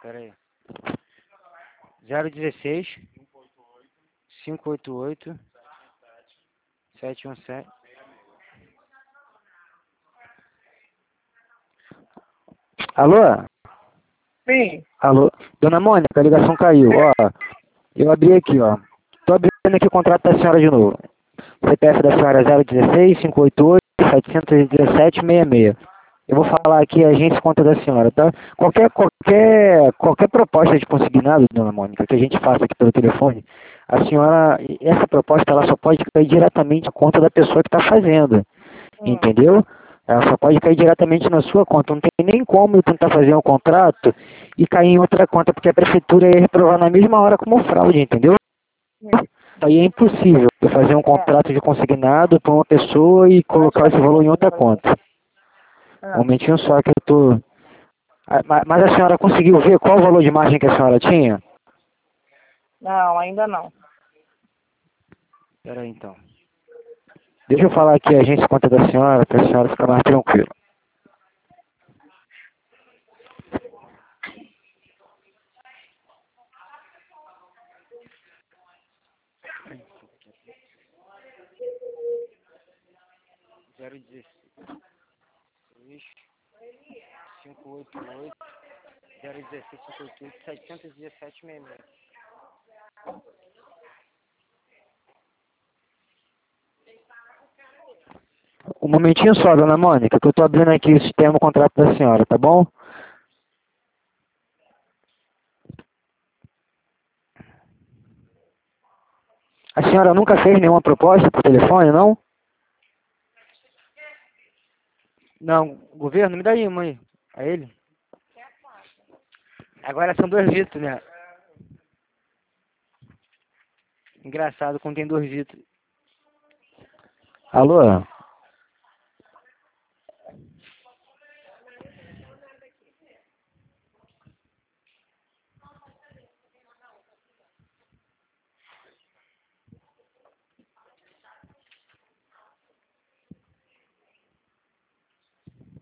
Pera aí. 016 588 717. Alô? Sim. Alô? Dona Mônica, a ligação caiu. Ó, eu abri aqui, ó. Tô abrindo aqui o contrato da senhora de novo. CPF da senhora 016 588 717 66. Eu vou falar aqui a agência e conta da senhora, tá? Qualquer proposta de consignado, dona Mônica, que a gente faça aqui pelo telefone, a senhora, essa proposta ela só pode cair diretamente na conta da pessoa que está fazendo, entendeu? Ela só pode cair diretamente na sua conta. Não tem nem como eu tentar fazer um contrato e cair em outra conta, porque a prefeitura ia reprovar na mesma hora como fraude, entendeu? Aí é impossível eu fazer um contrato de consignado para uma pessoa e colocar esse valor em outra conta. Um momentinho só que eu tô... Mas a senhora conseguiu ver qual o valor de margem que a senhora tinha? Não, ainda não. Espera aí então. Deixa eu falar aqui a agência e conta da senhora, para a senhora ficar mais tranquila. Zero 588 016 588 717 66. Um momentinho só, dona Mônica, que eu tô abrindo aqui o sistema, o contrato da senhora, tá bom? A senhora nunca fez nenhuma proposta por telefone, não? Não, governo, me dá aí, mãe. A ele? Agora são 2 litros, né? Engraçado, contém 2 litros. Alô?